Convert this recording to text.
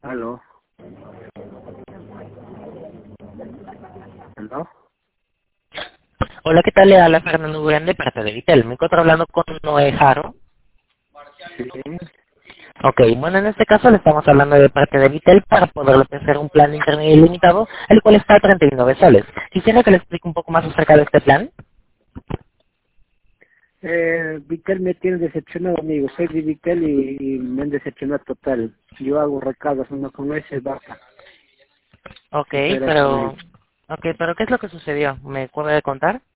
Aló. ¿Aló? Hola, ¿qué tal? Le habla Fernando Durán de parte de Vitel. Me encuentro hablando con Noé Jaro. Sí. Ok, bueno, en este caso le estamos hablando de parte de Vitel para poder ofrecer un plan de internet ilimitado, el cual está a 39 soles. Quisiera que le explique un poco más acerca de este plan. Vitel me tiene decepcionado, amigo. Soy de Vitel y me han decepcionado total. Yo hago recados, uno con ese baja. Ok, Eso era eso, pero... amigo. Ok, pero ¿qué es lo que sucedió? ¿Me puede contar?